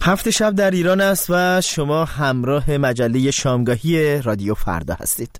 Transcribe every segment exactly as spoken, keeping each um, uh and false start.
هفت شب در ایران است و شما همراه مجله شامگاهی رادیو فردا هستید.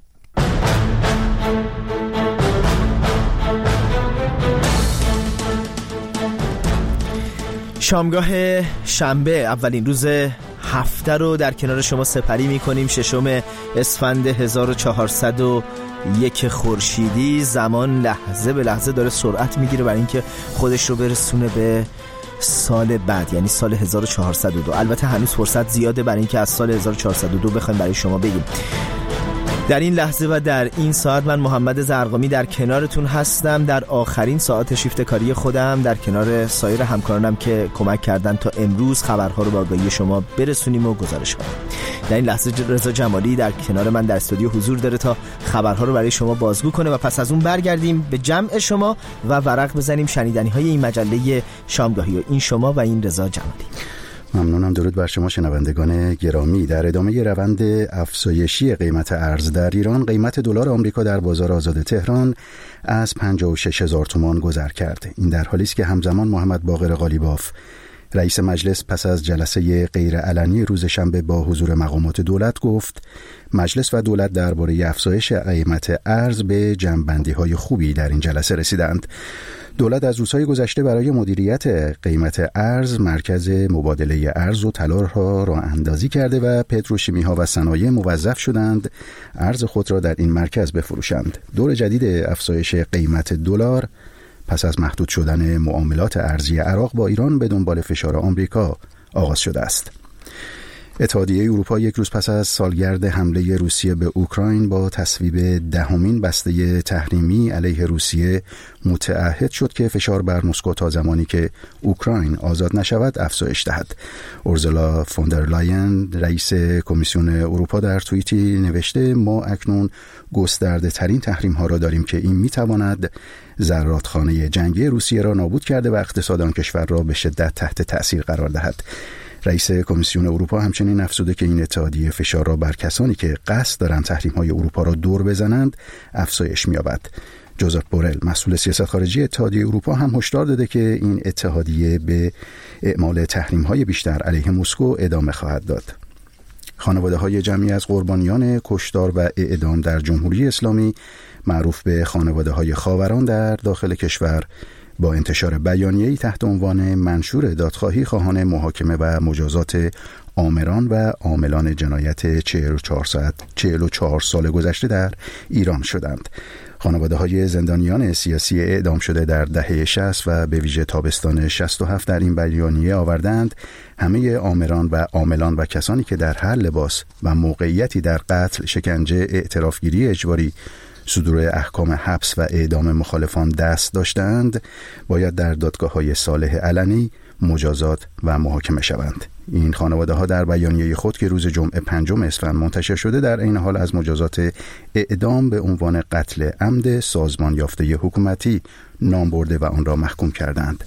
شامگاه شنبه اولین روز هفته رو در کنار شما سپری می‌کنیم. ششم اسفند هزار و چهارصد و یک خورشیدی. زمان لحظه به لحظه داره سرعت میگیره برای اینکه خودش رو برسونه به سال بعد، یعنی سال هزار و چهارصد و دو. البته هنوز فرصت زیاده برای اینکه از سال هزار و چهارصد و دو بخوایم برای شما بگیم. در این لحظه و در این ساعت من محمد زرقامی در کنارتون هستم، در آخرین ساعت شیفت کاری خودم، در کنار سایر همکارانم که کمک کردن تا امروز خبرها رو به آگاهی شما برسونیم و گزارش کنیم. در این لحظه رضا جمالی در کنار من در استودیو حضور داره تا خبرها رو برای شما بازگو کنه و پس از اون برگردیم به جمع شما و ورق بزنیم شنیدنی‌های این مجله شامگاهی. و این شما و این رضا جمالی. ممنونم. درود بر شما شنوندگان گرامی. در ادامه روند افزایشی قیمت ارز در ایران، قیمت دلار آمریکا در بازار آزاد تهران از پنجاه و شش هزار تومان گذر کرد. این در حالی است که همزمان محمد باقر قالیباف رئیس مجلس پس از جلسه غیرعلنی روز شنبه با حضور مقامات دولت گفت مجلس و دولت درباره افزایش قیمت ارز به جمع‌بندی‌های خوبی در این جلسه رسیدند. دولت از روزهای گذشته برای مدیریت قیمت ارز مرکز مبادله ارز و طلا را راه اندازی کرده و پتروشیمی‌ها و صنایع موظف شدند ارز خود را در این مرکز بفروشند. دور جدید افزایش قیمت دلار پس از محدود شدن معاملات ارزی عراق با ایران به دنبال فشار آمریکا آغاز شده است. اتحادیه اروپا یک روز پس از سالگرد حمله روسیه به اوکراین با تصویب دهمین بسته تحریمی علیه روسیه متعهد شد که فشار بر مسکو تا زمانی که اوکراین آزاد نشود افزایش دهد. اورزولا فون در لاین رئیس کمیسیون اروپا در توییتی نوشته ما اکنون گسترده ترین تحریم ها را داریم که این می تواند زرادخانه جنگی روسیه را نابود کرده و اقتصاد آن کشور را به شدت تحت تأثیر قرار دهد. رئیس کمیسیون اروپا همچنین افزوده که این اتحادیه فشار را بر کسانی که قصد دارند تحریم‌های اروپا را دور بزنند افزایش می‌یابد. جوزف بورل مسئول سیاست خارجی اتحادیه اروپا هم هشدار داده که این اتحادیه به اعمال تحریم‌های بیشتر علیه مسکو ادامه خواهد داد. خانواده‌های جمعی از قربانیان کشتار و اعدام در جمهوری اسلامی معروف به خانواده‌های خاوران در داخل کشور با انتشار بیانیه‌ای تحت عنوان منشور دادخواهی خواهان محاکمه و مجازات آمران و عاملان جنایت چهل و چهار ساعت چهل و چهار سال گذشته در ایران شدند. خانواده‌های زندانیان سیاسی اعدام شده در دهه شصت و به ویژه تابستان شصت و هفت در این بیانیه آوردند همه آمران و عاملان و کسانی که در هر لباس و موقعیتی در قتل، شکنجه، اعترافگیری اجباری، صدور احکام حبس و اعدام مخالفان دست داشتند باید در دادگاه‌های صالح علنی مجازات و محاکمه شوند. این خانواده ها در بیانیه خود که روز جمعه پنجم اسفند منتشر شده در این حال از مجازات اعدام به عنوان قتل عمد سازمان یافته حکومتی نام برده و آن را محکوم کردند.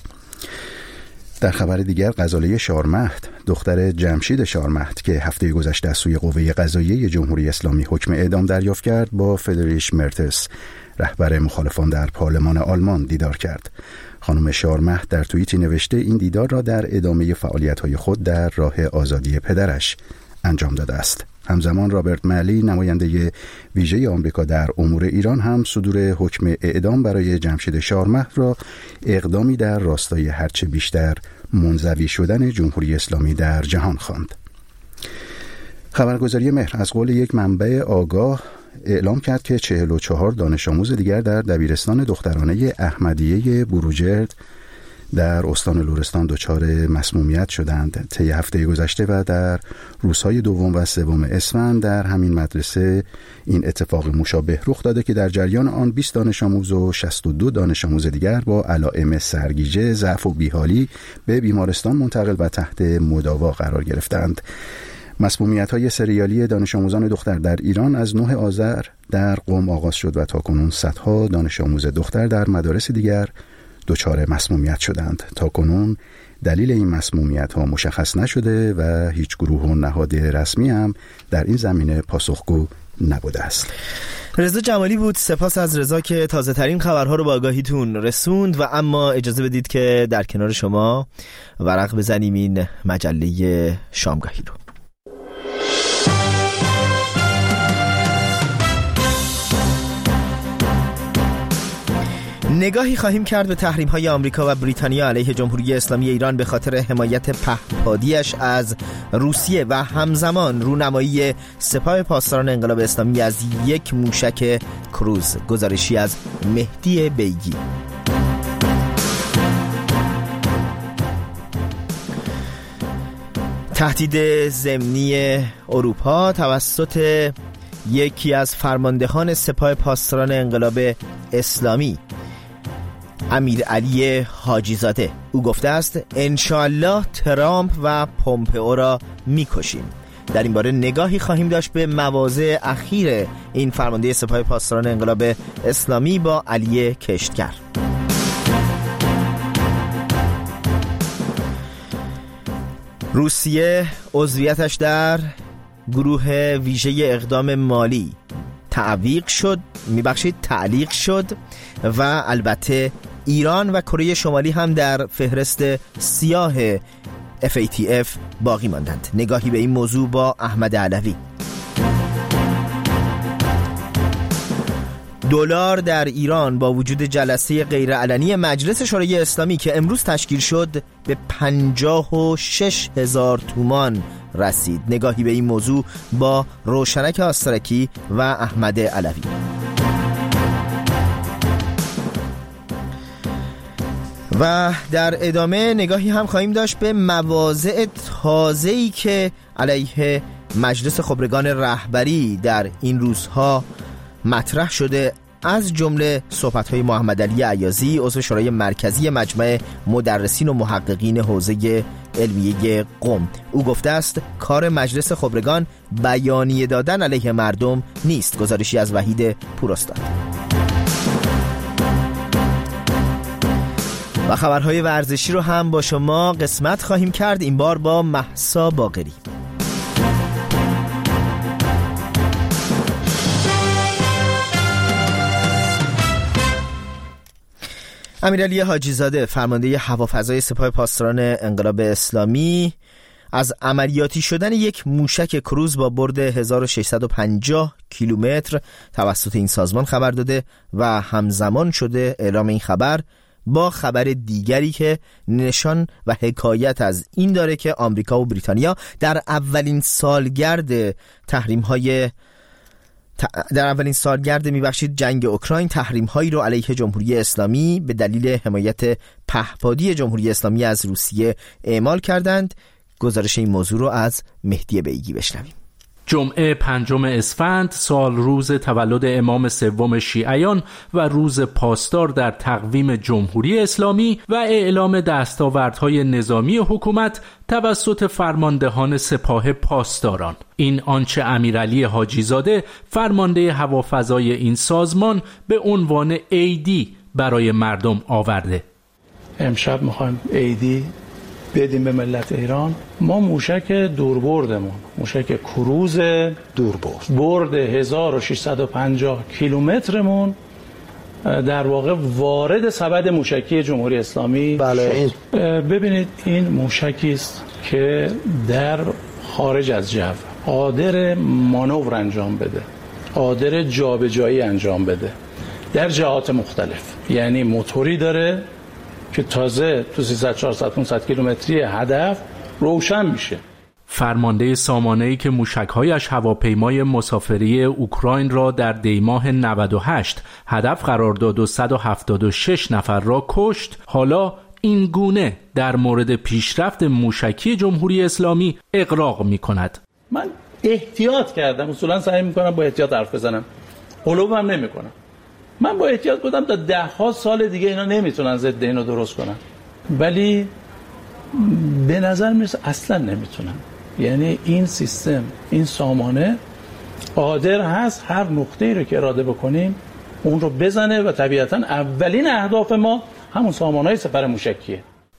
در خبر دیگر غزاله شارمهد دختر جمشید شارمهد که هفته گذشته از سوی قوه قضاییه جمهوری اسلامی حکم اعدام دریافت کرد با فریدریش مرتس رهبر مخالفان در پارلمان آلمان دیدار کرد. خانم شارمهد در توییتی نوشته این دیدار را در ادامه فعالیت‌های خود در راه آزادی پدرش انجام داده است. همزمان رابرت مالی نماینده ویژه آمریکا در امور ایران هم صدور حکم اعدام برای جمشید شارمهد را اقدامی در راستای هرچه بیشتر منزوی شدن جمهوری اسلامی در جهان خواند. خبرگزاری مهر از قول یک منبع آگاه اعلام کرد که چهل و چهار دانش آموز دیگر در دبیرستان دخترانه احمدیه بروجرد در استان لرستان دچار مسمومیت شدند. طی هفته گذشته و در روزهای دوم و سوم اسفند در همین مدرسه این اتفاق مشابه رخ داده که در جریان آن بیست دانش آموز و شصت و دو دانش آموز دیگر با علائم سرگیجه، ضعف و بیحالی به بیمارستان منتقل و تحت مداوا قرار گرفتند. مسمومیت‌های سریالی دانش آموزان دختر در ایران از نه آذر در قم آغاز شد و تاکنون صدها دانش آموز دختر در مدارس دیگر دچار مسمومیت شدند. تاکنون دلیل این مسمومیت‌ها مشخص نشده و هیچ گروه و نهاد رسمی هم در این زمینه پاسخگو نبوده است. رضا جمالی بود. سپاس از رضا که تازه ترین خبرها رو با آگاهیتون رسوند. و اما اجازه بدید که در کنار شما ورق بزنیم این مجله شامگاهی رو. نگاهی خواهیم کرد به تحریم‌های آمریکا و بریتانیا علیه جمهوری اسلامی ایران به خاطر حمایت پهپادیش از روسیه و همزمان رونمایی سپاه پاسداران انقلاب اسلامی از یک موشک کروز. گزارشی از مهدی بیگی. تهدید ضمنی اروپا توسط یکی از فرماندهان سپاه پاسداران انقلاب اسلامی، امیرعلی حاجی زاده. او گفته است انشالله ترامپ و پومپئو را میکشیم. در این باره نگاهی خواهیم داشت به مواضع اخیر این فرمانده سپاه پاسداران انقلاب اسلامی با علی کشتگر. روسیه عضویتش در گروه ویژه اقدام مالی تعویق شد میبخشید تعلیق شد و البته ایران و کره شمالی هم در فهرست سیاه اف ای تی اف باقی ماندند. نگاهی به این موضوع با احمد علوی. دلار در ایران با وجود جلسه غیرعلنی مجلس شورای اسلامی که امروز تشکیل شد به پنجاه و شش هزار تومان رسید. نگاهی به این موضوع با روشنک آسترکی و احمد علوی. و در ادامه نگاهی هم خواهیم داشت به مواضع تازه‌ای که علیه مجلس خبرگان رهبری در این روزها مطرح شده، از جمله صحبت‌های محمد علی عیاضی عضو شورای مرکزی مجمع مدرسین و محققین حوزه علمیه قم. او گفته است کار مجلس خبرگان بیانیه دادن علیه مردم نیست. گزارشی از وحید پوراستاد. و خبرهای ورزشی رو هم با شما قسمت خواهیم کرد، این بار با مهسا باقری. امیرعلی حاجی زاده فرمانده هوافضای سپاه پاسداران انقلاب اسلامی از عملیاتی شدن یک موشک کروز با برد هزار و ششصد و پنجاه کیلومتر توسط این سازمان خبر داده و همزمان شده اعلام این خبر با خبر دیگری که نشان و حکایت از این داره که آمریکا و بریتانیا در اولین سالگرد تحریم‌های در اولین سالگرد میبخشید جنگ اوکراین تحریم‌هایی رو علیه جمهوری اسلامی به دلیل حمایت پهپادی جمهوری اسلامی از روسیه اعمال کردند. گزارش این موضوع رو از مهدی بیگی بشنویم. جمعه پنجم اسفند سال روز تولد امام سوم شیعیان و روز پاسدار در تقویم جمهوری اسلامی و اعلام دستاوردهای نظامی حکومت توسط فرماندهان سپاه پاسداران. این آنچه امیرعلی حاجی زاده فرمانده هوافضای این سازمان به عنوان ایدی برای مردم آورده. امشب میخوایم ایدی بدیم به ملت ایران. ما موشک دوربردمون، موشک کروز دوربرد برد هزار و ششصد و پنجاه کیلومترمون در واقع وارد سبد موشکی جمهوری اسلامی. بله. ببینید این موشکی است که در خارج از جو قادر مانور انجام بده، قادر جابجایی انجام بده در جهات مختلف. یعنی موتوری داره که تازه تو سیصد چهارصد پانصد کیلومتری هدف روشن میشه. فرمانده سامانه‌ای که موشک‌هایش هواپیمای مسافری اوکراین را در دیماه نود و هشت هدف قرار داد و صد و هفتاد و شش نفر را کشت، حالا این گونه در مورد پیشرفت موشکی جمهوری اسلامی اقراق می‌کند. من احتیاط کردم، اصولا سعی می‌کنم با احتیاط حرف بزنم، قلوبم نمی‌کنم. من با احتیاط بودم تا ده ها سال دیگه اینا نمیتونن ضد اینو درست کنن، ولی به نظر میرسه اصلا نمیتونن. یعنی این سیستم، این سامانه قادر هست هر نقطه‌ای رو که اراده بکنیم اون رو بزنه و طبیعتا اولین اهداف ما همون سامانه‌های سپر موشکیه.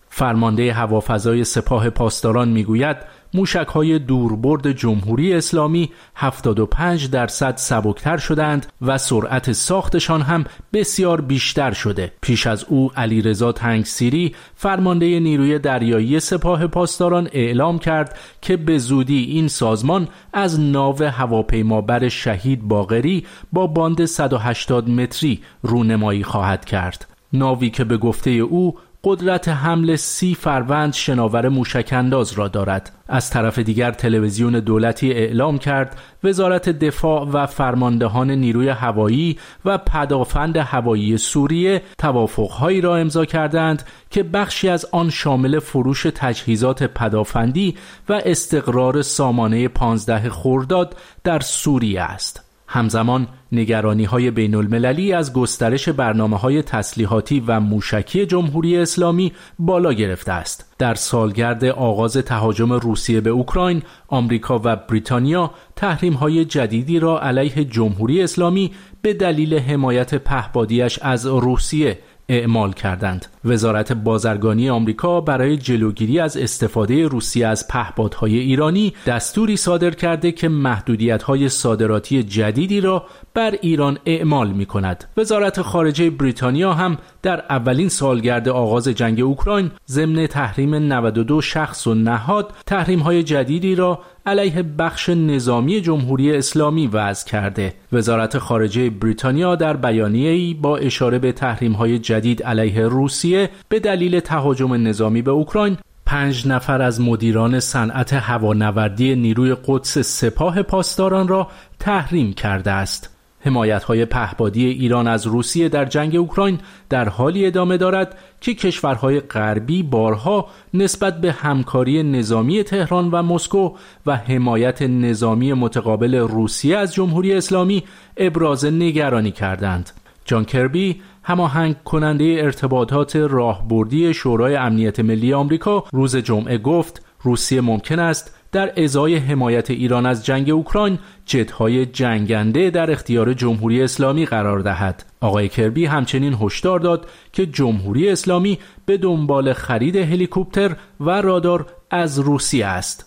فرمانده هوافضای سپاه پاسداران میگوید موشک‌های دوربرد جمهوری اسلامی هفتاد و پنج درصد سبکتر شدند و سرعت ساختشان هم بسیار بیشتر شده. پیش از او علیرضا تنگسیری فرمانده نیروی دریایی سپاه پاسداران اعلام کرد که به زودی این سازمان از ناو هواپیمابر شهید باقری با باند صد و هشتاد متری رونمایی خواهد کرد. ناوی که به گفته او قدرت حمل سی فروند شناور موشک‌انداز را دارد. از طرف دیگر تلویزیون دولتی اعلام کرد وزارت دفاع و فرماندهان نیروی هوایی و پدافند هوایی سوریه توافق‌هایی را امضا کردند که بخشی از آن شامل فروش تجهیزات پدافندی و استقرار سامانه پانزده خرداد در سوریه است. همزمان نگرانی‌های بین‌المللی از گسترش برنامه‌های تسلیحاتی و موشکی جمهوری اسلامی بالا گرفته است. در سالگرد آغاز تهاجم روسیه به اوکراین، آمریکا و بریتانیا تحریم‌های جدیدی را علیه جمهوری اسلامی به دلیل حمایت پهپادی‌اش از روسیه اعمال کردند. وزارت بازرگانی آمریکا برای جلوگیری از استفاده روسیه از پهپادهای ایرانی دستوری صادر کرده که محدودیت‌های صادراتی جدیدی را بر ایران اعمال می‌کند. وزارت خارجه بریتانیا هم در اولین سالگرد آغاز جنگ اوکراین ضمن تحریم نود و دو شخص و نهاد تحریم‌های جدیدی را علیه بخش نظامی جمهوری اسلامی وضع کرده. وزارت خارجه بریتانیا در بیانیه‌ای با اشاره به تحریم‌های جدید علیه روسیه به دلیل تهاجم نظامی به اوکراین پنج نفر از مدیران صنعت هوانوردی نیروی قدس سپاه پاسداران را تحریم کرده است. حمایت‌های پهپادی ایران از روسیه در جنگ اوکراین در حالی ادامه دارد که کشورهای غربی بارها نسبت به همکاری نظامی تهران و مسکو و حمایت نظامی متقابل روسیه از جمهوری اسلامی ابراز نگرانی کردند. جان کربی، هماهنگ کننده ارتباطات راهبردی شورای امنیت ملی آمریکا، روز جمعه گفت روسیه ممکن است در ازای حمایت ایران از جنگ اوکراین جت‌های جنگنده در اختیار جمهوری اسلامی قرار دهد. آقای کربی همچنین هشدار داد که جمهوری اسلامی به دنبال خرید هلیکوپتر و رادار از روسیه است.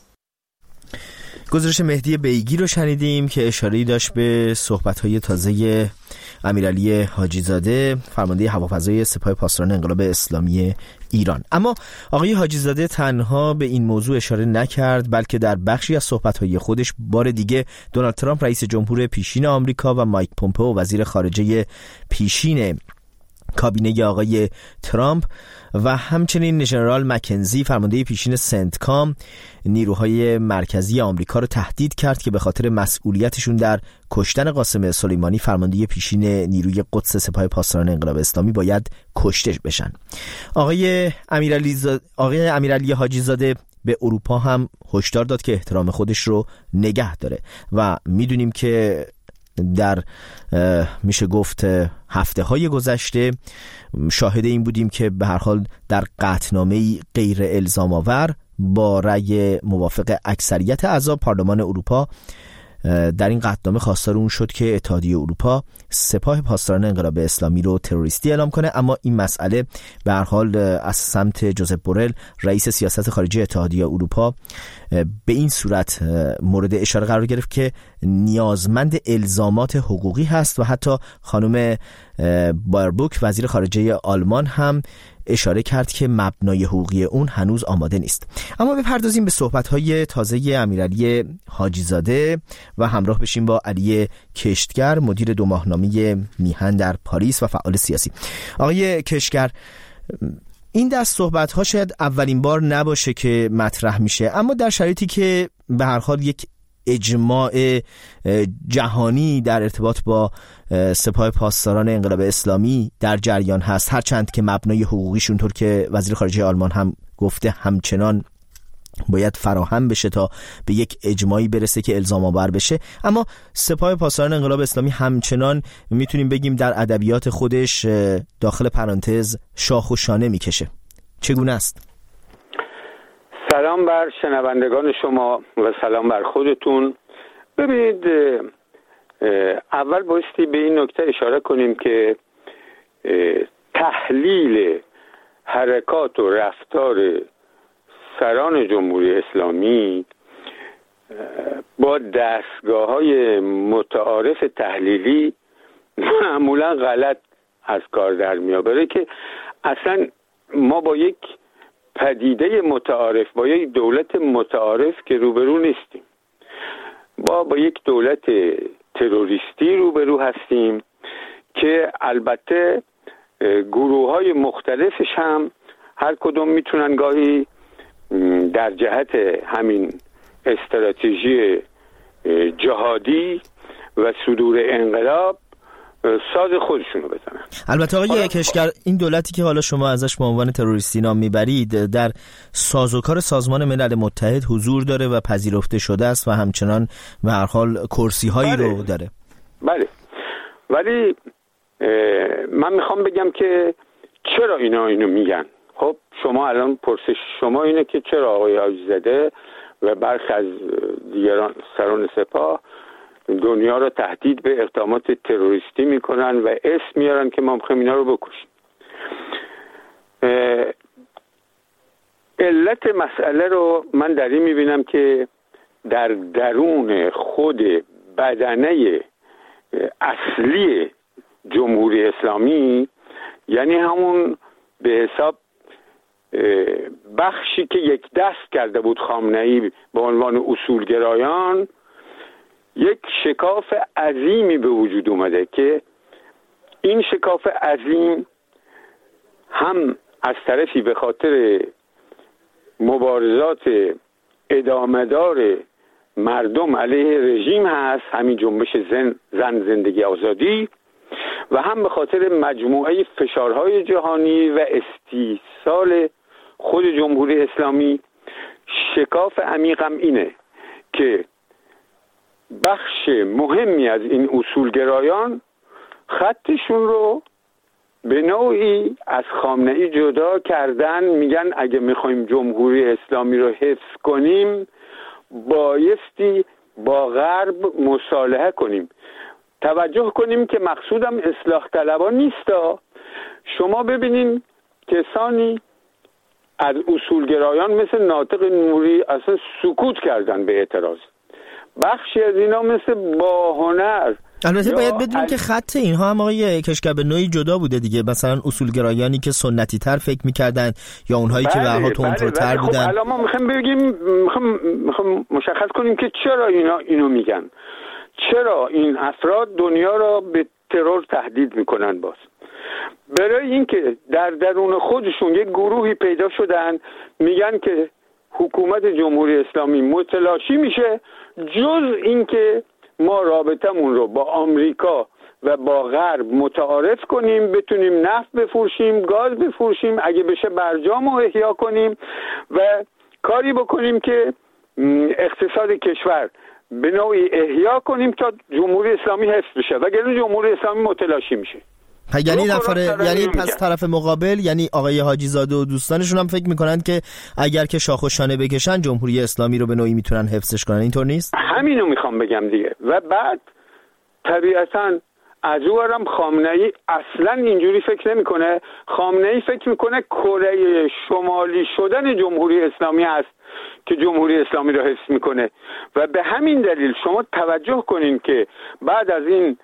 گزارش مهدی بیگی رو شنیدیم که اشاره‌ای داشت به صحبت‌های تازه امیرعلی حاجی زاده، فرمانده هوافضای سپاه پاسداران انقلاب اسلامی ایران. اما آقای حاجی زاده تنها به این موضوع اشاره نکرد، بلکه در بخشی از صحبت‌های خودش بار دیگه دونالد ترامپ رئیس جمهور پیشین آمریکا و مایک پومپئو وزیر خارجه پیشین کابینه آقای ترامپ و همچنین ژنرال مکنزی فرمانده پیشین سنتکام نیروهای مرکزی آمریکا رو تهدید کرد که به خاطر مسئولیتشون در کشتن قاسم سلیمانی فرمانده پیشین نیروی قدس سپاه پاسداران انقلاب اسلامی باید کشته بشن. آقای امیرعلی زاده، آقای امیرعلی حاجی زاده به اروپا هم هشدار داد که احترام خودش رو نگه داره و میدونیم که در میشه گفت هفته های گذشته شاهد این بودیم که به هر حال در قطعنامه‌ای غیر الزام آور با رأی موافق اکثریت اعضا پارلمان اروپا در این قطعنامه خواستار اون شد که اتحادیه اروپا سپاه پاسداران انقلاب اسلامی رو تروریستی اعلام کنه، اما این مسئله به هر حال از سمت جوزپ بورل رئیس سیاست خارجی اتحادیه اروپا به این صورت مورد اشاره قرار گرفت که نیازمند الزامات حقوقی هست و حتی خانم بایربوک وزیر خارجه آلمان هم اشاره کرد که مبنای حقوقی اون هنوز آماده نیست. اما بپردازیم به صحبت‌های تازه امیرعلی حاجی زاده و همراه بشیم با علی کشتگر، مدیر دو ماهنامه میهن در پاریس و فعال سیاسی. آقای کشتگر، این دست صحبت‌ها شاید اولین بار نباشه که مطرح میشه، اما در شرایطی که به هر حال یک اجماع جهانی در ارتباط با سپاه پاسداران انقلاب اسلامی در جریان هست، هرچند که مبنای حقوقیشون طور که وزیر خارجه آلمان هم گفته همچنان باید فراهم بشه تا به یک اجماعی برسه که الزام آور بشه، اما سپاه پاسداران انقلاب اسلامی همچنان میتونیم بگیم در ادبیات خودش داخل پرانتز شاخ و شانه میکشه. چگونه است؟ سلام بر شنوندگان شما و سلام بر خودتون. ببینید، اول بایستی به این نکته اشاره کنیم که تحلیل حرکات و رفتار سران جمهوری اسلامی با دستگاه‌های متعارف تحلیلی معمولا غلط از کار در میاد، که اصلا ما با یک پدیده متعارف، با یک دولت متعارف که روبرو نیستیم، با با یک دولت تروریستی روبرو هستیم که البته گروه‌های مختلفش هم هر کدوم میتونن گاهی در جهت همین استراتژی جهادی و صدور انقلاب ساز خودشونو بزنن. البته آقای کشگر، این دولتی که حالا شما ازش به عنوان تروریستی نام میبرید در سازوکار سازمان ملل متحد حضور داره و پذیرفته شده است و همچنان به هر حال کرسی هایی بله. رو داره. بله، ولی من میخوام بگم که چرا اینا اینو میگن. خب شما الان پرسش شما اینه که چرا آقای حاجی زاده و برخی از دیگران سران سپاه دنیا رو تهدید به اقدامات تروریستی میکنن و اسم میارن که ما میخوایم اینا رو بکشیم. علت مسئله رو من در این میبینم که در درون خود بدنه اصلی جمهوری اسلامی، یعنی همون به حساب بخشی که یک دست کرده بود خامنه‌ای به عنوان اصولگرایان، یک شکاف عظیمی به وجود اومده که این شکاف عظیم هم از طرفی به خاطر مبارزات ادامه‌دار مردم علیه رژیم هست، همین جنبش زن زن زندگی آزادی، و هم به خاطر مجموعه فشارهای جهانی و استیصال خود جمهوری اسلامی. شکاف عمیقم اینه که بخش مهمی از این اصولگرایان خطشون رو به نوعی از خامنه‌ای جدا کردن. میگن اگه میخوایم جمهوری اسلامی رو حفظ کنیم بایستی با غرب مصالحه کنیم. توجه کنیم که مقصودم اصلاح طلبان نیستا. شما ببینین کسانی از اصولگرایان مثل ناطق نوری اصلا سکوت کردن به اعتراض. بخشی از اینا مثل باهنر. البته باید بدونیم که خط اینها هم آقای کشگر به نوعی جدا بوده دیگه. مثلا اصولگرایانی که سنتی تر فکر میکردن یا اونهایی بله، که به هر حال تندروتر بودن. خب الان ما میخوایم بگیم، میخوایم مشخص کنیم که چرا اینا اینو میگن. چرا این افراد دنیا را به ترور تهدید میکنن؟ باز برای اینکه در درون خودشون یک گروهی پیدا شدن میگن که حکومت جمهوری اسلامی متلاشی میشه جز اینکه ما رابطمون رو با آمریکا و با غرب متعارف کنیم، بتونیم نفت بفروشیم، گاز بفروشیم، اگه بشه برجام رو احیا کنیم و کاری بکنیم که اقتصاد کشور به نوعی احیا کنیم تا جمهوری اسلامی حفظ بشه، وگرنه جمهوری اسلامی متلاشی میشه. یعنی نفر یعنی پس طرف مقابل، یعنی آقای حاجی زاده و دوستانشون هم فکر میکنن که اگر که شاخ و شانه بکشن جمهوری اسلامی رو به نوعی میتونن حفظش کنن. اینطور نیست؟ همینو میخوام بگم دیگه. و بعد طبیعتاً از اونورم خامنه‌ای اصلا اینجوری فکر نمیکنه. خامنه‌ای فکر میکنه کره شمالی شدن جمهوری اسلامی است که جمهوری اسلامی رو حفظ میکنه و به همین دلیل شما توجه کنین که بعد از این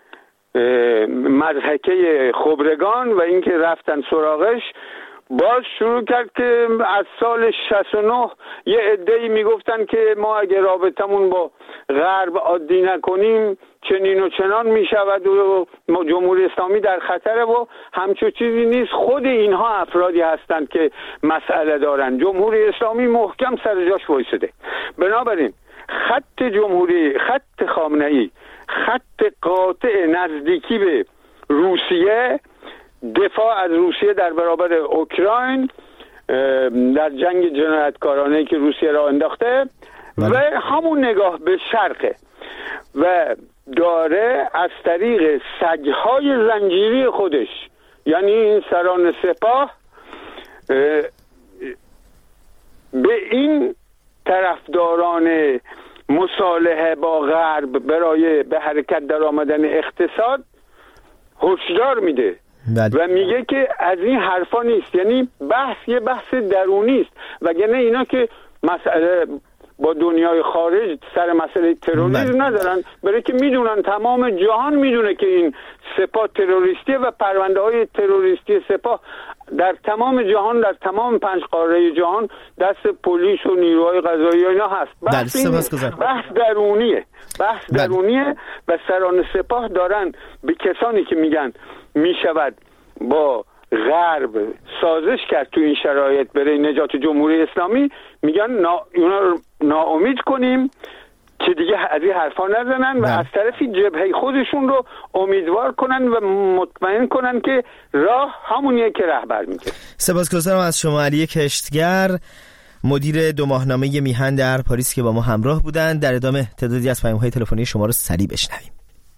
مضحکه خبرگان و اینکه رفتن سراغش، باز شروع کرد که از سال شصت و نه یه عده‌ای میگفتن که ما اگه رابطمون با غرب عادی نکنیم چنین و چنان میشود و جمهوری اسلامی در خطره و همچون چیزی نیست. خود اینها افرادی هستند که مسئله دارن. جمهوری اسلامی محکم سر جاش وایساده. بنابراین خط جمهوری، خط خامنه‌ای، خط قاطع نزدیکی به روسیه، دفاع از روسیه در برابر اوکراین در جنگ جنایتکارانه‌ای که روسیه را انداخته و همون نگاه به شرقه و داره از طریق سگ‌های زنجیری خودش، یعنی این سران سپاه، به این طرفداران مصالحه با غرب برای به حرکت در آمدن اقتصاد هشدار میده و میگه که از این حرفا نیست. یعنی بحث یه بحث درونی است، وگرنه اینا که مسئله با دنیای خارج سر مسئله تروریسم ندارن، برای که میدونن تمام جهان میدونه که این سپاه تروریستیه و پرونده های تروریستی سپاه در تمام جهان، در تمام پنج قاره جهان دست پلیس و نیروهای قضایی اینا هست. بحث, بحث درونیه بحث درونیه و سران سپاه دارن به کسانی که میگن میشود با غرب سازش کرد تو این شرایط برای نجات جمهوری اسلامی، میگن نا... اونا رو ناامید کنیم که دیگه از این حرفا نزنن و از طرفی جبهه خودشون رو امیدوار کنن و مطمئن کنن که راه همونیه که رهبر میگه. سپاسگزارم از شما علی کشتگر، مدیر دو ماهنامه میهن در پاریس که با ما همراه بودن. در ادامه تعدادی از پیام‌های تلفنی شما رو سریع بشنویم.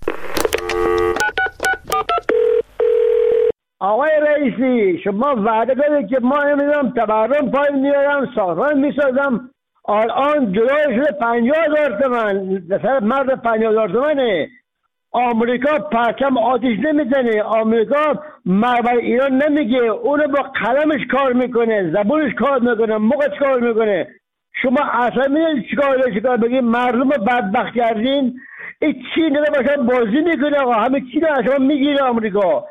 آقای رئیسی، شما وعده کردید که ما نمیدونم تورم پای میارم، سازمان میسازم. الان جلوش پنجاه هزار تومن مثلا مرد پنجاه هزار تومنه. آمریکا پرچم آتیش نمیزنه، آمریکا مربع ایران نمیگه، اونو با قلمش کار میکنه، زبونش کار میکنه، موقعش کار میکنه. شما اصلا میدونید چیکار به چیکار بگید؟ مردم بدبخت کردین. این چی نده باشه بازی میکنه آقا، همه چی رو شما میگیره آمریکا.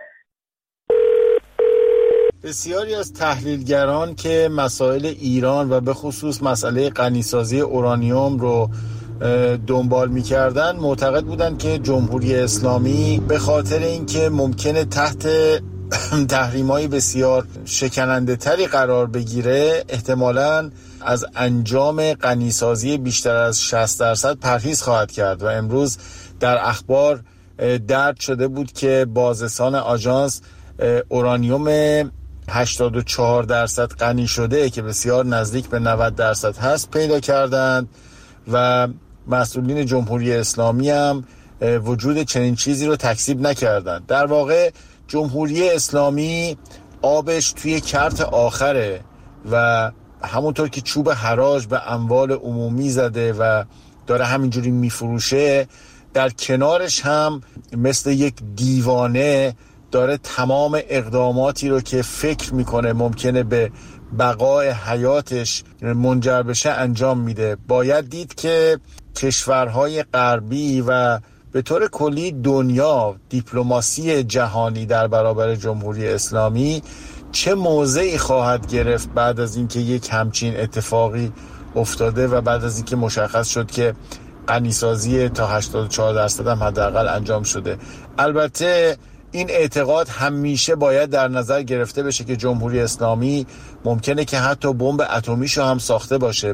بسیاری از تحلیلگران که مسائل ایران و به خصوص مسئله غنیسازی اورانیوم رو دنبال می‌کردن معتقد بودند که جمهوری اسلامی به خاطر اینکه ممکنه تحت تحریم‌های بسیار شکننده تری قرار بگیره احتمالاً از انجام غنیسازی بیشتر از شصت درصد پرهیز خواهد کرد و امروز در اخبار درج شده بود که بازرسان آژانس اورانیوم هشتاد و چهار درصد غنی شده که بسیار نزدیک به نود درصد هست پیدا کردند و مسئولین جمهوری اسلامی هم وجود چنین چیزی رو تکذیب نکردند. در واقع جمهوری اسلامی آبش توی کرت آخره و همونطور که چوب حراج به اموال عمومی زده و داره همینجوری میفروشه، در کنارش هم مثل یک دیوانه داره تمام اقداماتی رو که فکر میکنه ممکنه به بقای حیاتش منجر بشه انجام میده. باید دید که کشورهای غربی و به طور کلی دنیا، دیپلماسی جهانی در برابر جمهوری اسلامی چه موضعی خواهد گرفت بعد از اینکه یک همچین اتفاقی افتاده و بعد از اینکه مشخص شد که غنیسازی تا هشتاد و چهار درصد هم حداقل انجام شده. البته این اعتقاد همیشه باید در نظر گرفته بشه که جمهوری اسلامی ممکنه که حتی بمب اتمیشو هم ساخته باشه.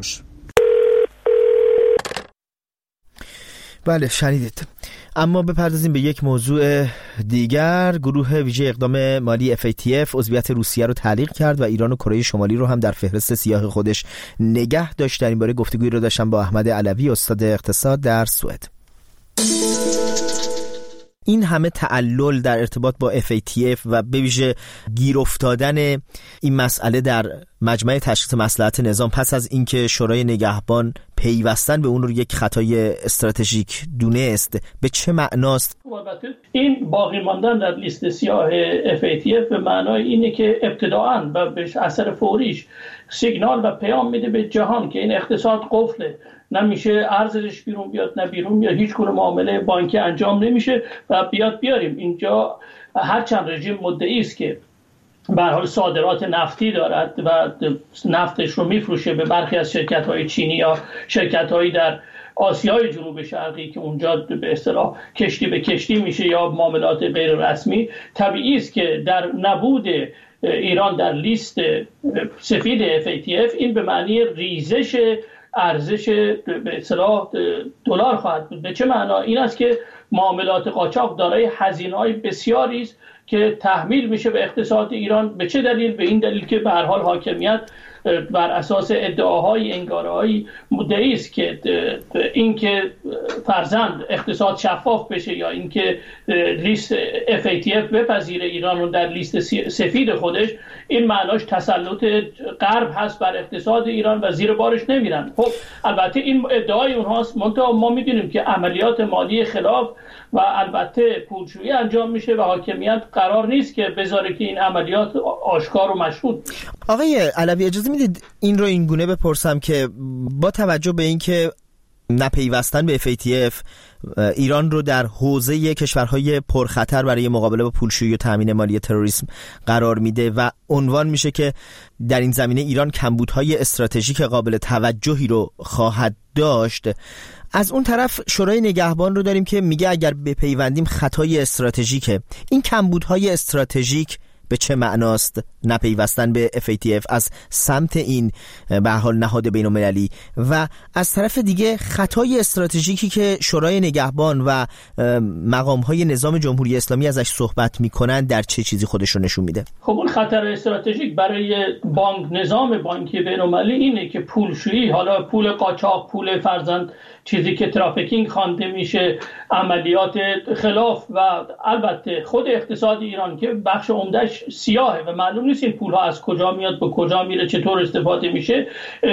بله شنیدید. اما بپردازیم به یک موضوع دیگر. گروه ویژه اقدام مالی اف ای تی اف عضویت روسیه رو تعلیق کرد و ایران و کره شمالی رو هم در فهرست سیاه خودش نگه داشت. در این باره گفتگویی رو داشتم با احمد علوی، استاد اقتصاد در سوئد. این همه تعلل در ارتباط با اف ای تی اف و به ویژه گیر افتادن این مسئله در مجمع تشخیص مصلحت نظام پس از اینکه شورای نگهبان پیوستن به اون رو یک خطای استراتژیک دونست، به چه معناست؟ این باقی ماندن در لیست سیاه اف ای تی اف به معنای اینه که ابتداعاً و به اثر فوریش سیگنال و پیام میده به جهان که این اقتصاد قفله، نمیشه ارزش بیرون بیاد، نه بیرون بیاد، هیچ گونه معامله بانکی انجام نمیشه و بیاد بیاریم اینجا. هرچند رژیم مدعی است که به هر حال صادرات نفتی دارد و نفتش رو میفروشه به برخی از شرکت‌های چینی یا شرکت‌هایی در آسیای جنوب شرقی که اونجا به اصطلاح کشتی به کشتی میشه یا معاملات غیر رسمی، طبیعی است که در نبود ایران در لیست سفید اف ای تی اف این به معنی ریزش ارزش به اصطلاح دلار خواهد بود. به چه معنا؟ این است که معاملات قاچاق دارای هزینه‌های بسیاری است که تحمیل میشه به اقتصاد ایران. به چه دلیل؟ به این دلیل که به هر حال حاکمیت بر اساس ادعاهای انگاره‌های مدعی است که اینکه فرزند اقتصاد شفاف بشه یا اینکه لیست اف ای تی اف بپذیره ایران رو در لیست سفید خودش، این معناش تسلط غرب هست بر اقتصاد ایران و زیر بارش نمیرن. خب البته این ادعای اونهاست، منتها ما میدونیم که عملیات مالی خلاف و البته پولشویی انجام میشه و حاکمیت قرار نیست که بذاره که این عملیات آشکار و مشهود. آقای علوی اجازه میدید این رو این گونه بپرسم که با توجه به اینکه نپیوستن به اف ای تی اف ایران رو در حوزه کشورهای پرخطر برای مقابله با پولشویی و تامین مالی تروریسم قرار میده و عنوان میشه که در این زمینه ایران کمبودهای استراتژیک قابل توجهی رو خواهد داشت، از اون طرف شورای نگهبان رو داریم که میگه اگر بپیوندیم خطای استراتژیکه. این کمبودهای استراتژیک به چه معناست نپیوستن به اف ای تی اف از سمت این به حال نهاد بین‌المللی، و از طرف دیگه خطای استراتژیکی که شورای نگهبان و مقام‌های نظام جمهوری اسلامی ازش صحبت میکنن در چه چیزی خودش رو نشون میده؟ خب اون خطر استراتژیک برای بانک نظام بانکی بین‌المللی اینه که پولشویی، حالا پول قاچاق، پول فرزند، چیزی که ترافیکینگ خوانده میشه، عملیات خلاف و البته خود اقتصاد ایران که بخش عمدهش سیاهه و معلوم نیست این پولها از کجا میاد، به کجا میره، چطور استفاده میشه.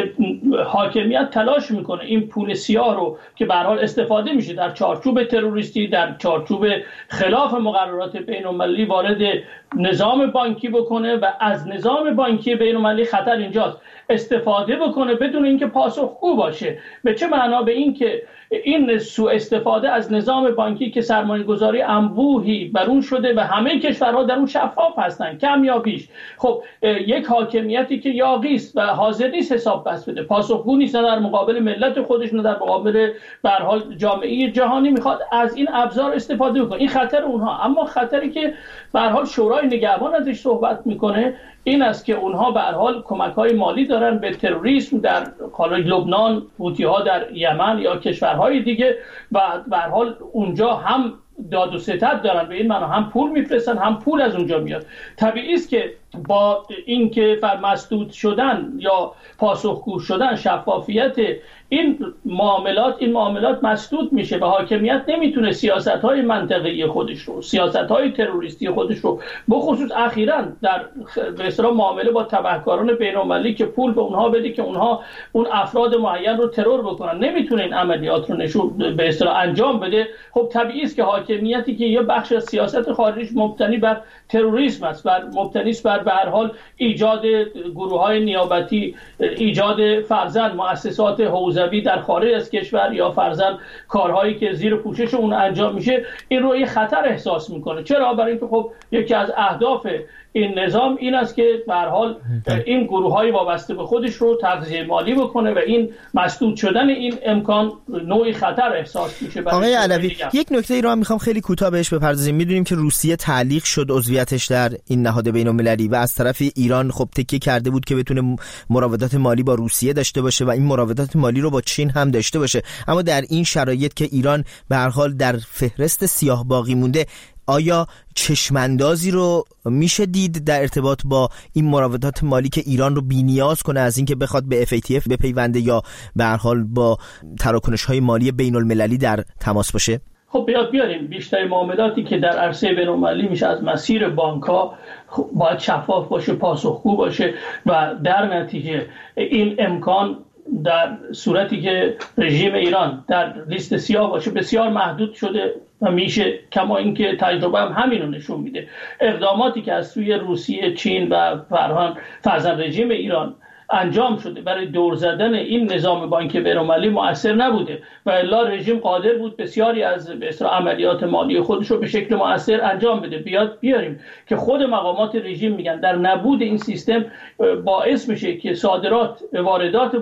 حاکمیت تلاش میکنه این پول سیاه رو که به هر حال استفاده میشه در چارچوب تروریستی، در چارچوب خلاف مقررات بین‌المللی وارد نظام بانکی بکنه و از نظام بانکی بین‌المللی خطر اینجاست استفاده بکنه بدون اینکه پاسخگو باشه. به چه معنا؟ به این که این سوء استفاده از نظام بانکی که سرمایه‌گذاری انبوهی بر اون شده و همه کشورها در اون شفاف هستن کم یا بیش، خب یک حاکمیتی که یاغی است و حاضر نیست حساب پس بده، پاسخگو نیست نه در مقابل ملت خودش نه در مقابل به هر حال جامعه جهانی، میخواد از این ابزار استفاده کنه. این خطر اونها. اما خطری که به هر حال شورای نگهبان ازش صحبت میکنه این است که اونها به هر حال کمک‌های مالی دارن به تروریسم در حال لبنان، حوثی‌ها در یمن یا کشورهای دیگه و به هر حال اونجا هم داد و ستد دارن، به این معنا هم پول میفرستن هم پول از اونجا میاد. طبیعی است که با اینکه مسدود شدن یا پاسخگو شدن شفافیت این معاملات این معاملات مسدود میشه و حاکمیت نمیتونه سیاست‌های منطقه‌ای خودش رو، سیاست‌های تروریستی خودش رو، بخصوص اخیراً در به اصطلاح معامله با تبهکاران بین‌المللی که پول به اونها بده که اونها اون افراد معین رو ترور بکنن، نمیتونه این عملیات رو نشون به اصطلاح انجام بده. خب طبیعی است که حاکمیتی که یه بخش از سیاست خارجیش مبتنی بر تروریسم است، بر مبتنی است بر به هر حال ایجاد گروه‌های نیابتی، ایجاد فرزند مؤسسات حوزوی در خارج از کشور یا فرزند کارهایی که زیر پوشش اون انجام میشه، این رو یه خطر احساس میکنه. چرا؟ برای اینکه خب یکی از اهداف این نظام این است که به هر حال این گروه‌های وابسته به خودش رو تغذیه مالی بکنه و این مسدود شدن این امکان نوعی خطر احساس میشه. آقای علوی یک نکته ای رو هم میخوام خیلی کوتاه بهش بپردازیم. میدونیم که روسیه تعلیق شد عضویتش در این نهاد بین‌المللی و از طرف ایران خب تکیه کرده بود که بتونه مراودات مالی با روسیه داشته باشه و این مراودات مالی رو با چین هم داشته باشه. اما در این شرایط که ایران به هر حال در فهرست سیاه باقی مونده، آیا چشماندازی رو میشه دید در ارتباط با این مراودات مالی که ایران رو بی‌نیاز کنه از اینکه بخواد به اف ای تی اف بپیونده یا به هر حال با تراکنش‌های مالی بین‌المللی در تماس باشه؟ خب بیاد بیاریم بیشتر معاملاتی که در عرصه بین‌المللی میشه از مسیر بانک‌ها باید شفاف باشه، پاسخگو باشه و در نتیجه این امکان در صورتی که رژیم ایران در لیست سیاه باشه بسیار محدود شده و میشه، کما اینکه تجربه هم همین رو نشون میده. اقداماتی که از سوی روسیه، چین و فرهان فرزند رژیم ایران انجام شده برای دور زدن این نظام بانک بین‌المللی مؤثر نبوده و الا رژیم قادر بود بسیاری از به اصطلاح عملیات مالی خودش رو به شکل مؤثر انجام بده. بیاد بیاریم که خود مقامات رژیم میگن در نبود این سیستم باعث میشه که صادرات واردات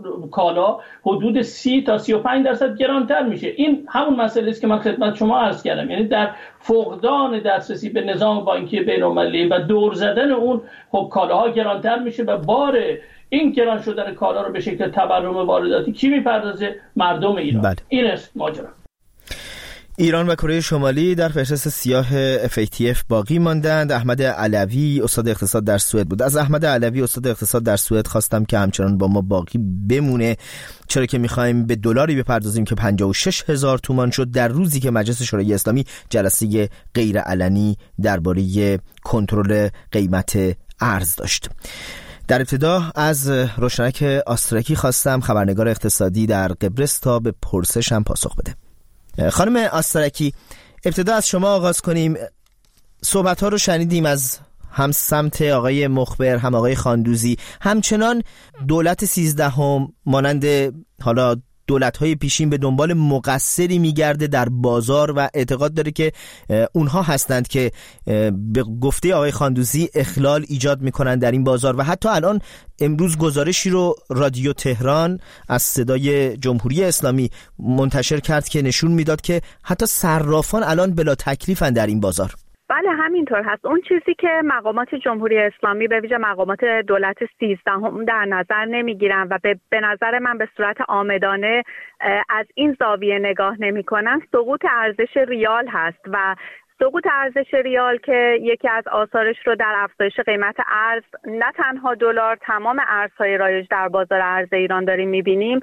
کالا حدود سی تا سی و پنج درصد گرانتر میشه. این همون مسئله است که من خدمت شما عرض کردم، یعنی در فقدان دسترسی به نظام بانکی بین‌المللی و دور زدن اون خب کالاها گرانتر میشه و بار این گران شدن کالا رو به شکل تورم وارداتی کی میپردازه؟ مردم ایران. بله. این است ماجرا. ایران و کره شمالی در فهرست سیاه اف ای تی اف باقی ماندند. احمد علوی استاد اقتصاد در سوئد بود. از احمد علوی استاد اقتصاد در سوئد خواستم که همچنان با ما باقی بمونه، چرا که می‌خوایم به دلاری بپردازیم که پنجاه و شش هزار تومان شد در روزی که مجلس شورای اسلامی جلسه غیر علنی درباره کنترل قیمت ارز داشت. در ابتدا از روشنک آسترکی خواستم، خبرنگار اقتصادی در قبرس، تا به پرسشم پاسخ بده. خانم آسترکی، ابتدا از شما آغاز کنیم. صحبت ها رو شنیدیم از هم سمت آقای مخبر هم آقای خاندوزی. همچنان دولت سیزدهم مانند حالا دولت‌های پیشین به دنبال مقصری میگرده در بازار و اعتقاد داره که اونها هستند که به گفته آقای خاندوزی اخلال ایجاد میکنن در این بازار. و حتی الان امروز گزارشی رو رادیو تهران از صدای جمهوری اسلامی منتشر کرد که نشون میداد که حتی صرافان الان بلا تکلیفن در این بازار. بله همینطور هست. اون چیزی که مقامات جمهوری اسلامی به ویژه مقامات دولت سیزدهم در نظر نمیگیرن و به, به نظر من به صورت عامدانه از این زاویه نگاه نمیکنن، سقوط ارزش ریال هست و سقوط ارزش ریال که یکی از آثارش رو در افزایش قیمت ارز، نه تنها دلار، تمام ارزهای رایج در بازار ارز ایران داریم میبینیم،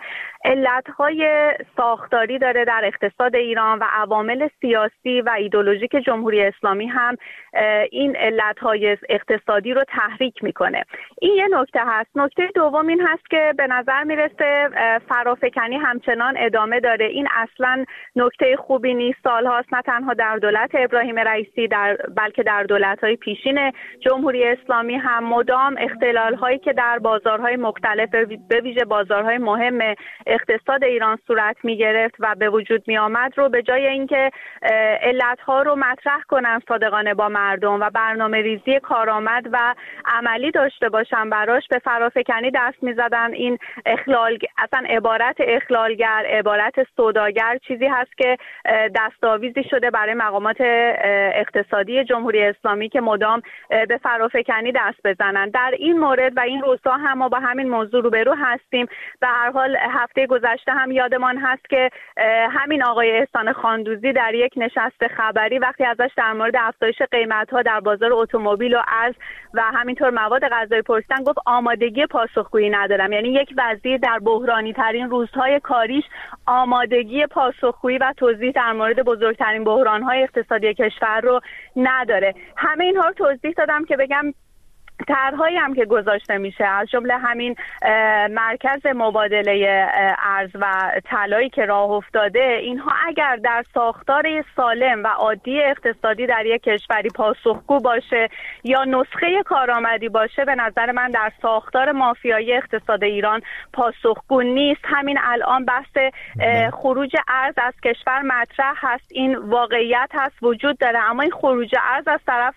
علتهای ساختاری داره در اقتصاد ایران و عوامل سیاسی و ایدئولوژیک جمهوری اسلامی هم این علتهای اقتصادی رو تحریک میکنه. این یه نکته هست. نکته دوم این هست که به نظر میرسه فرافکنی همچنان ادامه داره. این اصلا نکته خوبی نیست. سالهاست نه تنها در دولت ابراهیم رئیسی در بلکه در دولت‌های پیشین جمهوری اسلامی هم مدام اختلال‌هایی که در بازارهای مختلف به ویژه بازارهای مهم اقتصاد ایران صورت می‌گرفت و به وجود می‌آمد رو به جای اینکه علت‌ها رو مطرح کنن صادقانه با مردم و برنامه‌ریزی کارآمد و عملی داشته باشن براش، به فرافکنی دست می‌زدن. این اخلال اصلا عبارت اخلالگر، عبارت سوداگر چیزی هست که دستاویزی شده برای مقامات اقتصادی جمهوری اسلامی که مدام به فرافکنی دست بزنن. در این مورد و این روزها هم ما با همین موضوع روبرو هستیم. به هر حال هفته گذشته هم یادمان هست که همین آقای احسان خاندوزی در یک نشست خبری وقتی ازش در مورد افزایش قیمت‌ها در بازار اتومبیل و ارز و همینطور مواد غذایی پرسیدن، گفت آمادگی پاسخگویی ندارم. یعنی یک وزیر در بحرانی ترین روزهای کاریش آمادگی پاسخگویی و توضیح در مورد بزرگترین بحران‌های اقتصادی کشور رو نداره. همه اینها رو توضیح دادم که بگم طرحهایی هم که گذاشته میشه، از جمله همین مرکز مبادله ارز و طلایی که راه افتاده، اینها اگر در ساختار سالم و عادی اقتصادی در یک کشوری پاسخگو باشه یا نسخه کارآمدی باشه، به نظر من در ساختار مافیایی اقتصاد ایران پاسخگو نیست. همین الان بحث خروج ارز از کشور مطرح هست، این واقعیت هست، وجود داره، اما این خروج ارز از طرف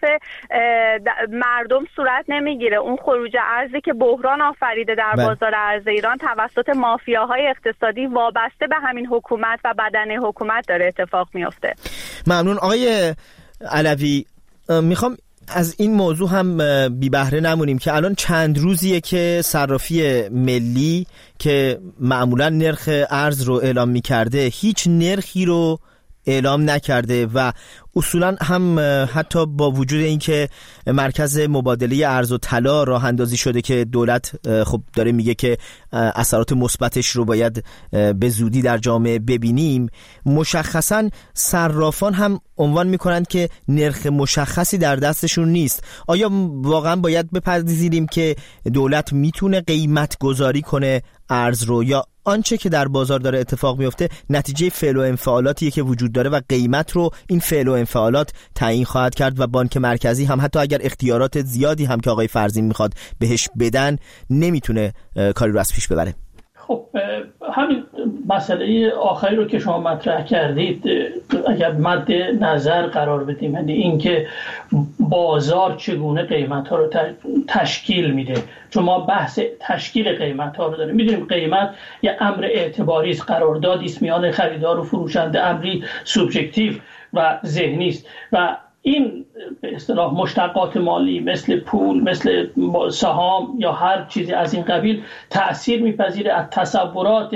مردم صورت نمیگیره. اون خروج ارزی که بحران آفریده در بله. بازار ارز ایران توسط مافیاهای اقتصادی وابسته به همین حکومت و بدن حکومت داره اتفاق میفته. ممنون. آقای علوی، میخوام از این موضوع هم بی بهره نمونیم که الان چند روزیه که صرافی ملی که معمولا نرخ ارز رو اعلام میکرده هیچ نرخی رو اعلام نکرده و اصولا هم حتی با وجود اینکه مرکز مبادله ارز و طلا راه اندازی شده که دولت خب داره میگه که اثرات مثبتش رو باید به زودی در جامعه ببینیم، مشخصا صرافان هم عنوان میکنند که نرخ مشخصی در دستشون نیست. آیا واقعا باید بپذیریم که دولت میتونه قیمت گذاری کنه ارز رو، یا آنچه که در بازار داره اتفاق میفته نتیجه فعل و انفعالاتیه که وجود داره و قیمت رو این فعل و انفعالات تعیین خواهد کرد و بانک مرکزی هم حتی اگر اختیارات زیادی هم که آقای فرزین میخواد بهش بدن نمیتونه کاری رو از پیش ببره؟ خب همین مسئله آخری رو که شما مطرح کردید اگر مد نظر قرار بدیم، یعنی اینکه بازار چگونه قیمت ها رو تشکیل میده، چون ما بحث تشکیل قیمت ها رو داریم. میدونیم قیمت یه امر اعتباری است، قراردادی است میان خریدار و فروشنده، امری سوبژکتیو و ذهنی است و این به اصطلاح مشتقات مالی مثل پول، مثل سهام یا هر چیزی از این قبیل تأثیر میپذیره از تصورات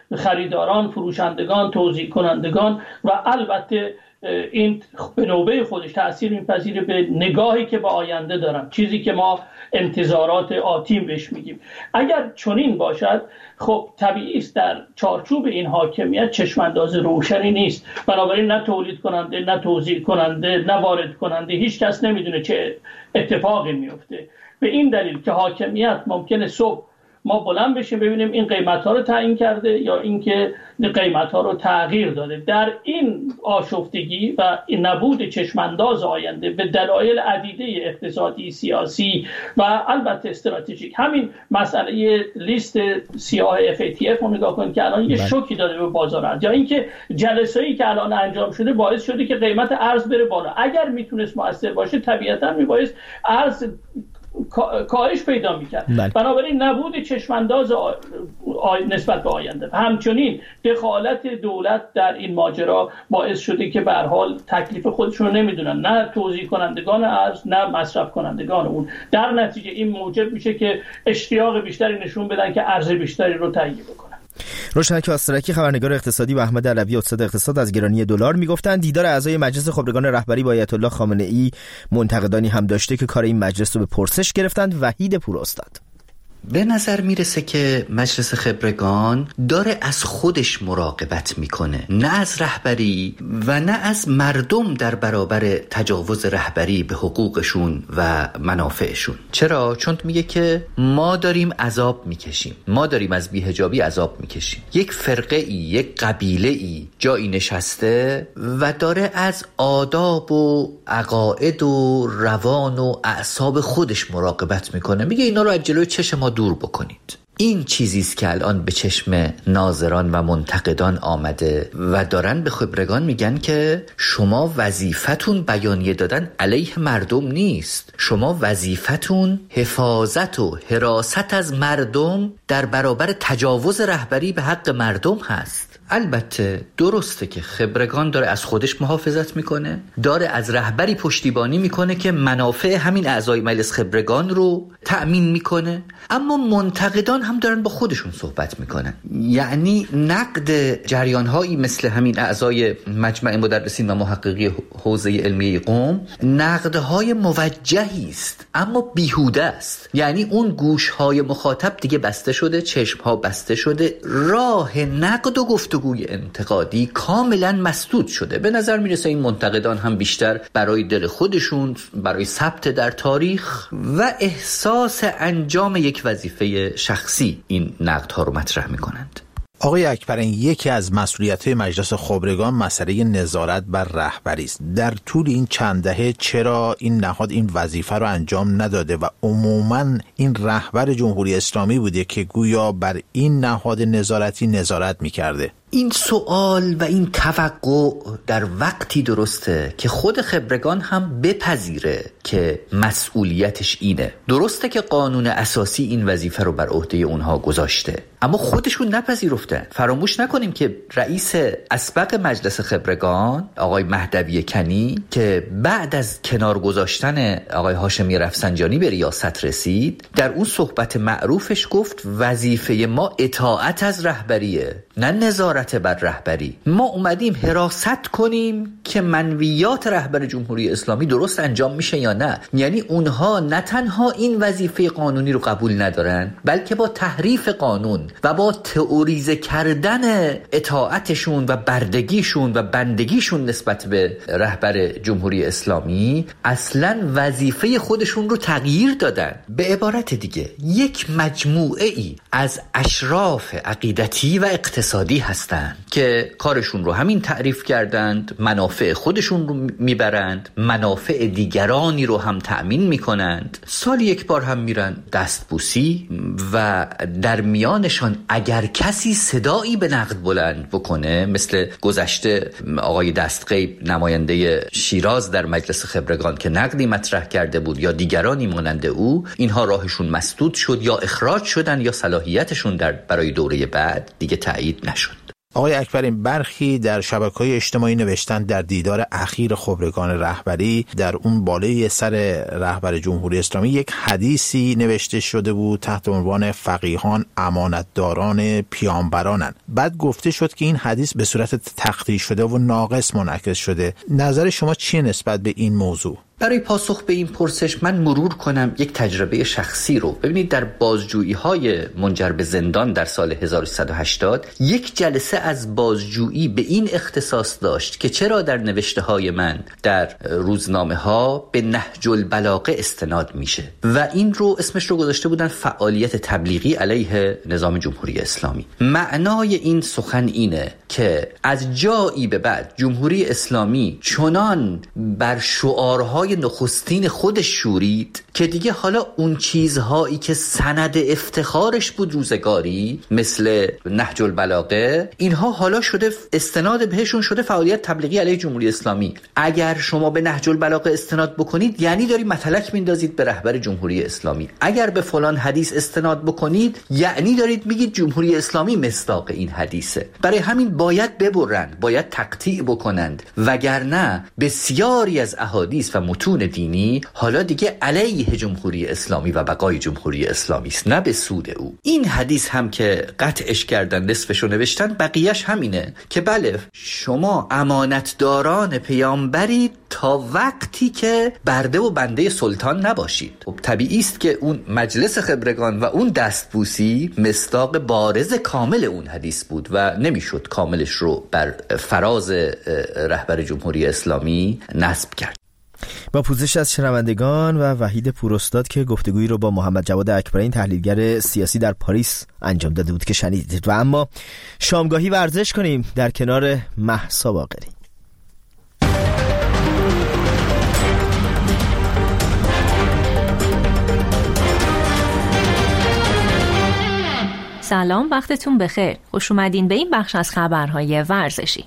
خریداران، فروشندگان، توزیع کنندگان و البته این به نوبه خودش تأثیر می‌پذیره به نگاهی که به آینده دارن، چیزی که ما انتظارات آتیم بهش میگیم. اگر چنین باشد خب طبیعی است در چارچوب این حاکمیت چشمانداز روشنی نیست، بنابراین نه تولید کننده، نه توزیع کننده، نه وارد کننده، هیچ کس نمیدونه چه اتفاقی میفته. به این دلیل که حاکمیت ممکنه صبح ما بلند بشیم ببینیم این قیمت ها رو تعیین کرده یا اینکه قیمت ها رو تغییر داده. در این آشفتگی و این نبود چشمانداز آینده به دلایل عدیده اقتصادی، سیاسی و البته استراتژیک، همین مسئله لیست سیاه اف ای تی اف رو نگاه کنید که الان یه شوکی داده به بازار ارز، یا اینکه جلسه‌ای که الان انجام شده باعث شده که قیمت ارز بره بالا. اگر میتونست مؤثر باشه طبیعتاً میبایست ارز کاهش پیدا میکرد. بنابراین نبود چشمانداز آ... آ... نسبت به آینده، همچنین دخالت دولت در این ماجرا باعث شده که به هر حال تکلیف خودشون رو نمیدونن، نه توزیع کنندگان ارز نه مصرف کنندگان اون. در نتیجه این موجب میشه که اشتیاق بیشتری نشون بدن که ارز بیشتری رو تهیه بکنن. روشنک آسترکی خبرنگار اقتصادی و احمد علوی استاد اقتصاد از گرانی دلار میگفتند دیدار اعضای مجلس خبرگان رهبری با آیت الله خامنه ای منتقدانی هم داشته که کار این مجلس رو به پرسش گرفتند. وحید پوراستاد: به نظر میرسه که مجلس خبرگان داره از خودش مراقبت میکنه، نه از رهبری و نه از مردم در برابر تجاوز رهبری به حقوقشون و منافعشون. چرا؟ چون میگه که ما داریم عذاب میکشیم، ما داریم از بی‌حجابی عذاب میکشیم. یک فرقه ای، یک قبیله ای جایی نشسته و داره از آداب و عقاید و روان و اعصاب خودش مراقبت میکنه. میگه اینا رو از جلوی چشم ما دور بکنید. این چیزی است که الان به چشم ناظران و منتقدان آمده و دارن به خبرگان میگن که شما وظیفتون بیانیه دادن علیه مردم نیست، شما وظیفتون حفاظت و حراست از مردم در برابر تجاوز رهبری به حق مردم هست. البته درسته که خبرگان داره از خودش محافظت میکنه، داره از رهبری پشتیبانی میکنه که منافع همین اعضای مجلس خبرگان رو تأمین میکنه، اما منتقدان هم دارن با خودشون صحبت میکنن. یعنی نقد جریانهایی مثل همین اعضای مجمع مدرسین و محققی حوزه علمی قم نقدهای موجهی است اما بیهوده است. یعنی اون گوشهای مخاطب دیگه بسته شده، چشمها بسته شده، راه نقد و گفتگوی انتقادی کاملا مسدود شده. به نظر میرسه این منتقدان هم بیشتر برای دل خودشون، برای ثبت در تاریخ و احساس انجام یک وظیفه شخصی این نقدها رو مطرح میکنند. آقای اکبرین، یکی از مسئولیت‌های مجلس خبرگان مسئله نظارت بر رهبری است. در طول این چند دهه چرا این نهاد این وظیفه رو انجام نداده و عموماً این رهبر جمهوری اسلامی بوده که گویا بر این نهاد نظارتی نظارت می‌کرده؟ این سوال و این توقع در وقتی درسته که خود خبرگان هم بپذیره که مسئولیتش اینه. درسته که قانون اساسی این وظیفه رو بر عهده اونها گذاشته، اما خودشون نپذیرفتن. فراموش نکنیم که رئیس اسبق مجلس خبرگان آقای مهدوی کنی که بعد از کنار گذاشتن آقای هاشمی رفسنجانی به ریاست رسید، در اون صحبت معروفش گفت وظیفه ما اطاعت از رهبریه، نه نظارت بر رهبری. ما اومدیم حراست کنیم که منویات رهبر جمهوری اسلامی درست انجام میشه یا نه. یعنی اونها نه تنها این وظیفه قانونی رو قبول ندارن، بلکه با تحریف قانون و با تئوریزه کردن اطاعتشون و بردگیشون و بندگیشون نسبت به رهبر جمهوری اسلامی اصلا وظیفه خودشون رو تغییر دادن. به عبارت دیگه یک مجموعه ای از اشراف عقیدتی و اقتصادی هستن که کارشون رو همین تعریف کردند، منافع خودشون رو میبرند، منافع دیگرانی رو هم تأمین میکنند، سال یک بار هم میرن دستبوسی و در میانشان اگر کسی صدایی به نقد بلند بکنه، مثل گذشته آقای دستغیب نماینده شیراز در مجلس خبرگان که نقدی مطرح کرده بود یا دیگرانی مانند او، اینها راهشون مسدود شد یا اخراج شدن یا صلاحیتشون در برای دوره بعد دیگه تایید نشد. آقای اکبرین، برخی در شبکه‌های اجتماعی نوشتن در دیدار اخیر خبرگان رهبری در اون بالای سر رهبر جمهوری اسلامی یک حدیثی نوشته شده بود تحت عنوان فقیهان امانتداران پیامبرانند. بعد گفته شد که این حدیث به صورت تخطی شده و ناقص منعکس شده. نظر شما چیه نسبت به این موضوع؟ برای پاسخ به این پرسش من مرور کنم یک تجربه شخصی رو. ببینید، در بازجویی‌های منجر به زندان در سال هزار و سیصد و هشتاد یک جلسه از بازجویی به این اختصاص داشت که چرا در نوشته‌های من در روزنامه‌ها به نهج البلاغه استناد میشه و این رو اسمش رو گذاشته بودن فعالیت تبلیغی علیه نظام جمهوری اسلامی. معنای این سخن اینه که از جایی به بعد جمهوری اسلامی چنان بر شعارهای نخستین خودش شورید که دیگه حالا اون چیزهایی که سند افتخارش بود روزگاری مثل نهج البلاغه، اینها حالا شده استناد بهشون شده فعالیت تبلیغی علیه جمهوری اسلامی. اگر شما به نهج البلاغه استناد بکنید یعنی داری متلک میندازید به رهبر جمهوری اسلامی. اگر به فلان حدیث استناد بکنید یعنی دارید میگید جمهوری اسلامی مصداق این حدیثه. برای همین باید ببرن، باید تقطیع بکنند، وگرنه بسیاری از احادیث و متون دینی حالا دیگه علیه جمهوری اسلامی و بقای جمهوری اسلامی است، نه به سود او. این حدیث هم که قطعش کردن، نصفشو نوشتن، بقیهش همینه که بله شما امانتداران پیامبرید تا وقتی که برده و بنده سلطان نباشید. خب طبیعی است که اون مجلس خبرگان و اون دستبوسی مصداق بارز کامل اون حدیث بود و نمیشد کاملش رو بر فراز رهبر جمهوری اسلامی نصب کرد. با پوزش از شنوندگان و وحید پوراستاد که گفتگویی رو با محمد جواد اکبرین تحلیلگر سیاسی در پاریس انجام داده بود که شنیدید. و اما شامگاهی ورزش کنیم در کنار مهسا باقری. سلام، وقتتون بخیر. خوش اومدین به این بخش از خبرهای ورزشی.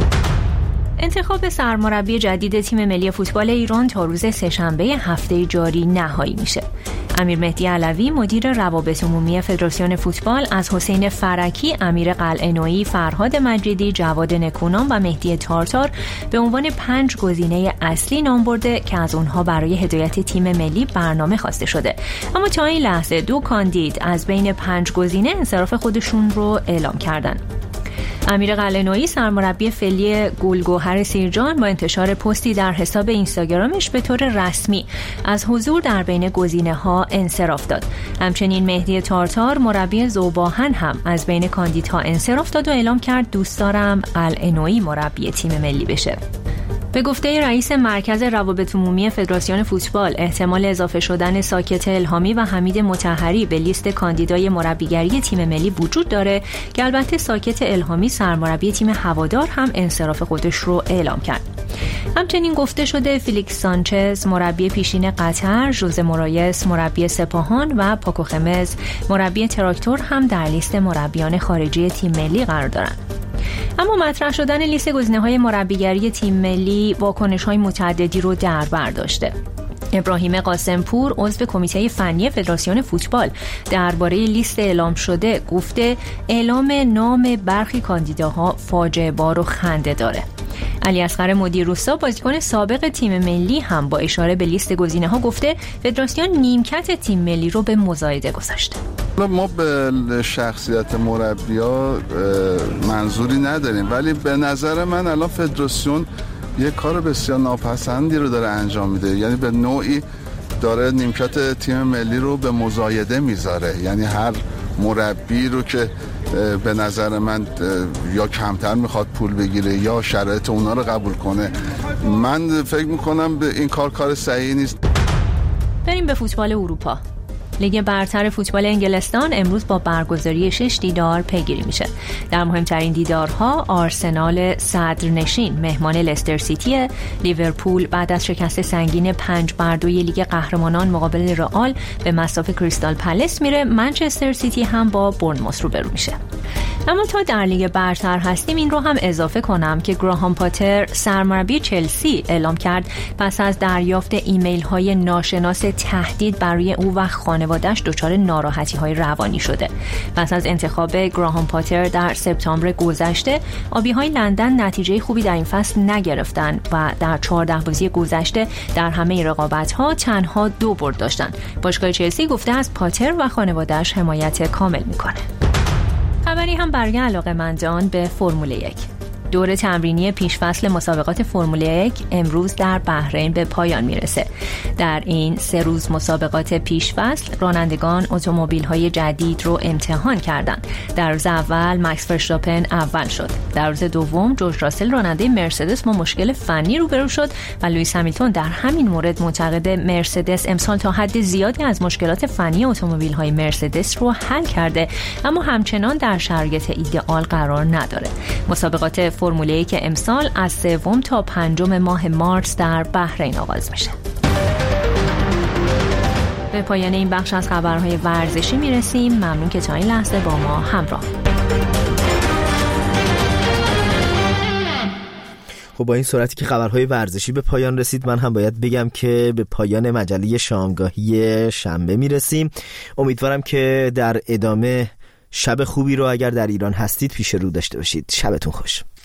انتخاب سرمربی جدید تیم ملی فوتبال ایران تا روز سه‌شنبه هفته جاری نهایی میشه. امیر مهدی علوی مدیر روابط عمومی فدراسیون فوتبال از حسین فرکی، امیر قلعه‌نویی، فرهاد مجیدی، جواد نکونام و مهدی تارتار به عنوان پنج گزینه اصلی نام برده که از اونها برای هدایت تیم ملی برنامه خواسته شده. اما تا این لحظه دو کاندید از بین پنج گزینه انصراف خودشون رو اعلام کردن. امیر قلعه‌نویی سرمربی فعلی گلگهر سیرجان با انتشار پستی در حساب اینستاگرامش به طور رسمی از حضور در بین گزینه‌ها انصراف داد. همچنین مهدی تارتار مربی ذوباهن هم از بین کاندیدها انصراف داد و اعلام کرد دوست دارم قلعه‌نویی مربی تیم ملی بشه. به گفته رئیس مرکز روابط عمومی فدراسیون فوتبال، احتمال اضافه شدن ساکت الهامی و حمید مطهری به لیست کاندیدای مربیگری تیم ملی وجود داره که البته ساکت الهامی سرمربی تیم هوادار هم انصراف خودش رو اعلام کرد. همچنین گفته شده فیلیکس سانچز مربی پیشین قطر، ژوزه مورایس مربی سپاهان و پاکو خمز مربی تراکتور هم در لیست مربیان خارجی تیم ملی قرار دارند. اما مطرح شدن لیست گزینه‌های مربیگری تیم ملی واکنش‌های متعددی رو در بر داشته. ابراهیم قاسمپور عضو کمیته فنی فدراسیون فوتبال درباره لیست اعلام شده گفته اعلام نام برخی کاندیداها فاجعه بار و خنده داره. علی اصغر مدیرروستا بازیکن سابق تیم ملی هم با اشاره به لیست گزینه‌ها گفته فدراسیون نیمکت تیم ملی رو به مزایده گذاشته. ما به شخصیت مربی‌ها منظوری نداریم، ولی به نظر من الان فدراسیون یه کار بسیار ناپسندی رو داره انجام میده، یعنی به نوعی داره نیمکت تیم ملی رو به مزایده میذاره. یعنی هر مربی رو که به نظر من یا کمتر میخواد پول بگیره یا شرایط اونا رو قبول کنه، من فکر میکنم به این کار کار صحیحی نیست. بریم به فوتبال اروپا. لیگ برتر فوتبال انگلستان امروز با برگزاری شش دیدار پیگیری میشه. در مهمترین دیدارها آرسنال صدرنشین مهمان لستر سیتی، لیورپول بعد از شکست سنگین پنج بر دوی لیگ قهرمانان مقابل رئال به مصاف کریستال پلس میره، منچستر سیتی هم با بورنموث روبرو میشه. اما تا در لیگ برتر هستیم این رو هم اضافه کنم که گراهام پاتر سرمربی چلسی اعلام کرد پس از دریافت ایمیل های ناشناس تهدید برای او و خانواده خانواده‌اش دچار ناراحتی‌های روانی شده. پس از انتخاب گراهام پاتر در سپتامبر گذشته، آبی‌های لندن نتیجه خوبی در این فصل نگرفتن و در چهارده بازی گذشته در همه رقابت‌ها تنها دو برد داشتن. باشگاه چلسی گفته از پاتر و خانواده‌اش حمایت کامل می‌کنه. خبری هم برای علاقه‌مندان به فرمول یک. دور تمرینی پیشفصل مسابقات فرمول یک امروز در بحرین به پایان میرسه. در این سه روز مسابقات پیشفصل رانندگان اتومبیل‌های جدید رو امتحان کردند. در روز اول مکس فرشتاپن اول شد. در روز دوم جورج راسل راننده مرسدس با مشکل فنی روبرو شد و لوئیس همیلتون در همین مورد معتقد مرسدس امسال تا حد زیادی از مشکلات فنی اتومبیل‌های مرسدس رو حل کرده، اما همچنان در شرایط ایدئال قرار نداره. مسابقات فرمول یک که امسال از سوم تا پنجم ماه مارس در بحرین آغاز میشه. به پایان این بخش از خبرهای ورزشی میرسیم. ممنون که تا این لحظه با ما همراه. خب با این سرعتی که خبرهای ورزشی به پایان رسید، من هم باید بگم که به پایان مجله شامگاهی شنبه میرسیم. امیدوارم که در ادامه شب خوبی رو اگر در ایران هستید پیش رو داشته باشید. شبتون خوش.